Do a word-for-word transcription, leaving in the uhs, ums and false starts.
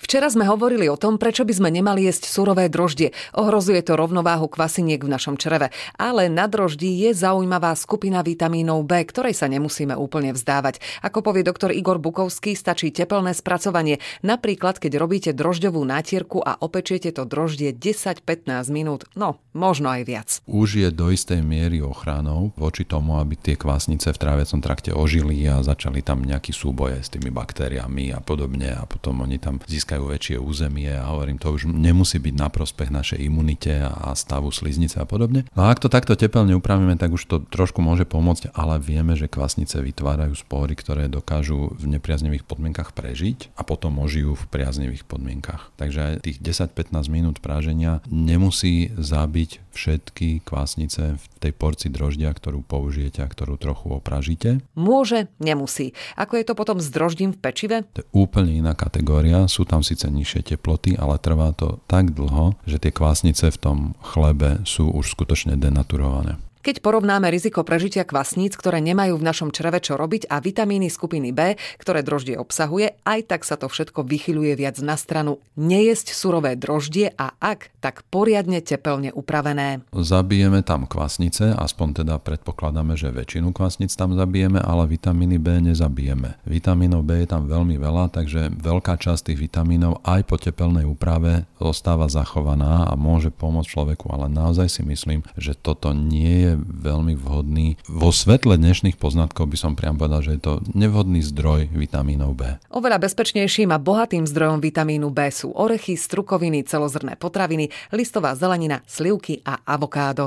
Včera sme hovorili o tom, prečo by sme nemali jesť surové droždie. Ohrozuje to rovnováhu kvasiniek v našom čreve. Ale na droždí je zaujímavá skupina vitamínov B, ktorej sa nemusíme úplne vzdávať. Ako povie doktor Igor Bukovský, stačí tepelné spracovanie. Napríklad, keď robíte drožďovú nátierku a opečiete to droždie desať pätnásť minút, no možno aj viac. Už je do istej miery ochranou voči tomu, aby tie kvasnice v tráviacom trakte ožili a začali tam nejaký súboje s tými baktériami a podobne a potom oni tam získajú väčšie územie a hovorím, to už nemusí byť na prospech našej imunite a stavu sliznice a podobne. No a ak to takto tepelne upravíme, tak už to trošku môže pomôcť, ale vieme, že kvasnice vytvárajú spory, ktoré dokážu v nepriaznivých podmienkach prežiť a potom ožijú v priaznivých podmienkach. Takže tých desať pätnásť minút práženia nemusí zabiť všetky kvasnice v tej porcii droždia, ktorú použijete a ktorú trochu opražíte. Môže, nemusí. Ako je to potom s droždím v pečive? To je úplne iná kategória. Sú tam síce nižšie teploty, ale trvá to tak dlho, že tie kvasnice v tom chlebe sú už skutočne denaturované. Keď porovnáme riziko prežitia kvasníc, ktoré nemajú v našom čreve čo robiť, a vitamíny skupiny B, ktoré droždie obsahuje, aj tak sa to všetko vychyľuje viac na stranu nejesť surové droždie a ak, tak poriadne tepelne upravené. Zabijeme tam kvasnice, aspoň teda predpokladáme, že väčšinu kvasnic tam zabijeme, ale vitamíny B nezabijeme. Vitamínov B je tam veľmi veľa, takže veľká časť tých vitamínov aj po tepelnej úprave ostáva zachovaná a môže pomôcť človeku, ale naozaj si myslím, že toto nie je veľmi vhodný. Vo svetle dnešných poznatkov by som priam povedal, že je to nevhodný zdroj vitamínov B. Oveľa bezpečnejším a bohatým zdrojom vitamínu B sú orechy, strukoviny, celozrnné potraviny, listová zelenina, slivky a avokádo.